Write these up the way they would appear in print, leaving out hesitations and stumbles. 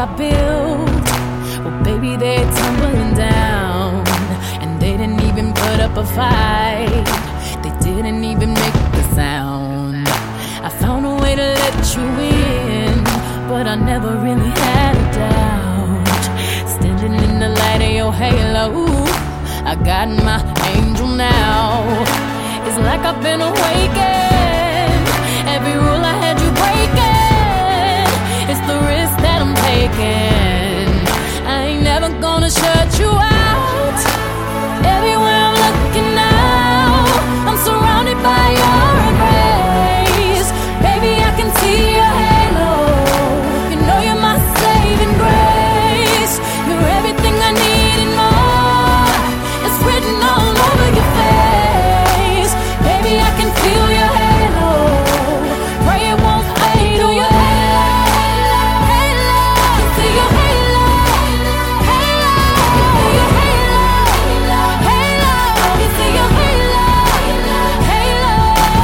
I built, well, baby, they're tumbling down. And they didn't even put up a fight, they didn't even make the sound. I found a way to let you in, but I never really had a doubt. Standing in the light of your halo, I got my angel now. It's like I've been awakened. Every rule I had you breaking, it's the risk that I'm taking. I ain't never gonna shut you out. Everywhere I'm looking now, I'm surrounded by your embrace. Baby, I can see your halo. You know you're my saving grace. You're everything I need and more. It's written all over your face. Baby, I can feel your halo. Pray it won't fade away. Halo, I can see your halo. Halo, your halo. Halo, I can see your halo. Halo,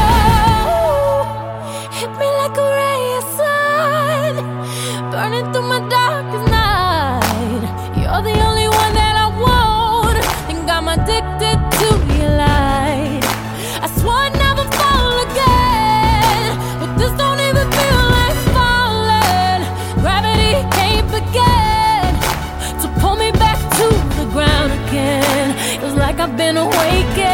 hit me like a ray of sun, burning through my darkest night. You're the only one that I want. Think I'm addicted to your light. I swore I'd never fall again, but this don't even feel like falling. Gravity can't begin to pull me back to the ground again. It's like I've been awakened.